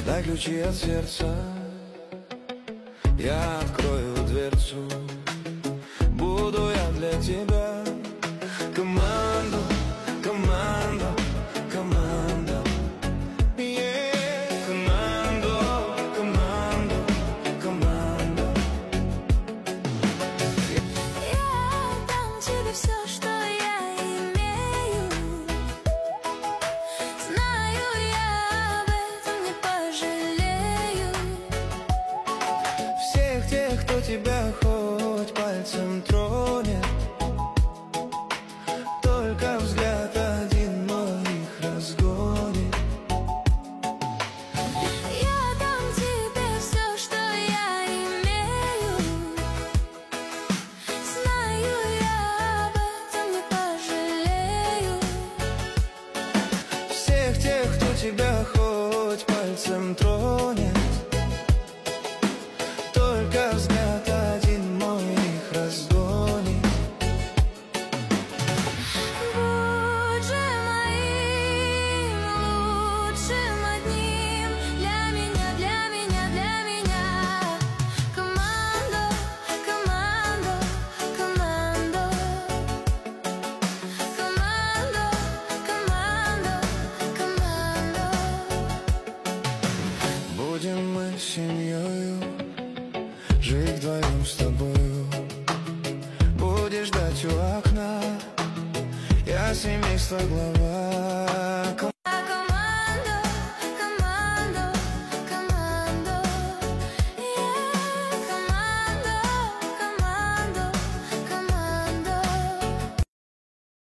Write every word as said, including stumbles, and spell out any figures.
дай ключи от сердца, я открою дверцу. Буду я для тебя команда, команда, команда. Yeah. Команда, команда, команда. Я дам тебе все, что я имею. Знаю, я об этом не пожалею. Всех тех, кто тебя хоть пальцем тронет, только взгляд один мой их разгонит. Я дам тебе все, что я имею. Знаю, я об этом не пожалею. Всех тех, кто тебя хоть пальцем тронет, только взгляд один мой их разгонит. Будь же моим лучшим одним. Для меня, для меня, для меня. Команда, команда, команда. Команда, команда, команда. Будем мы семьёю, жить вдвоем с тобою. Будешь ждать у окна, я семейства глава.